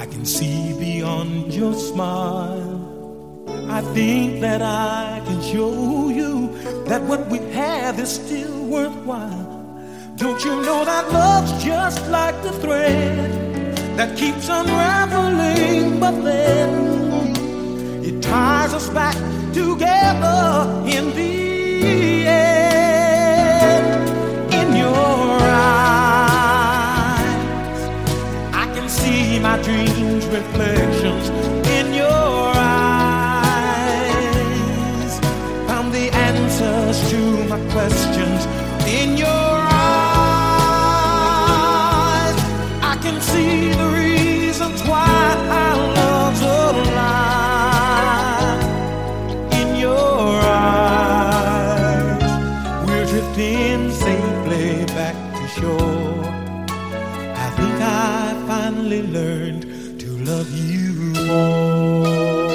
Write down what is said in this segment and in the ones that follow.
I can see beyond your smile. I think that I can show you that what we have is still worthwhile. Don't you know that love's just like the thread that keeps unraveling, but then it ties us back together in the end. In your eyes, I can see my dreams' reflections. In your eyes, found the answers to my questions. In your eyes, I can see the reasons why our love's alive. In your eyes, we're drifting safely back to shore. I think I finally learned to love you more.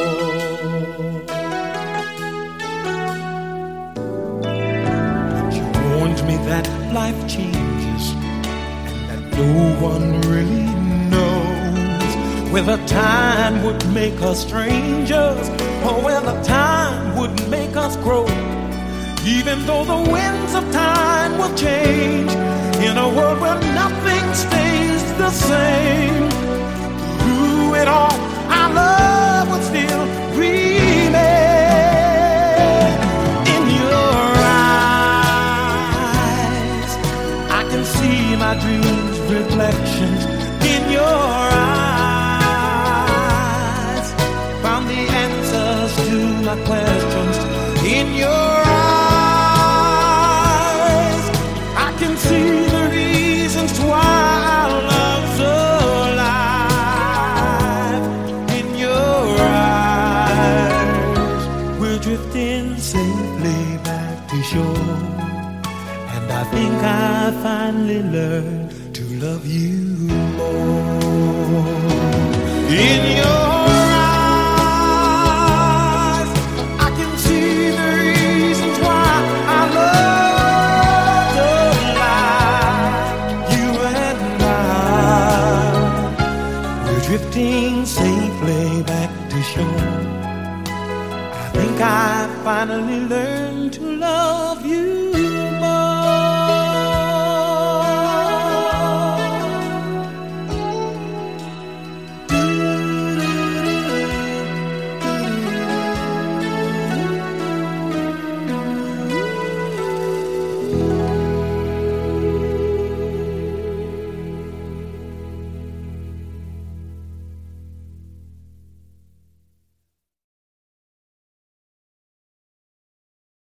She warned me that life changes and that no one really knows whether time would make us strangers or whether time would make us grow. Even though the winds of time will change, in a world where nothing stays the same, through it all, our love will still remain. In your eyes, I can see my dreams' reflections. In your eyes, found the answers to my questions. In your eyes, I can see the reasons why our love's alive. In your eyes, we're drifting safely back to shore. And I think I finally learned to love you more. In your eyes, I can see the reasons why our love's alive. You and we're drifting safely back to shore. I think I finally learned to love you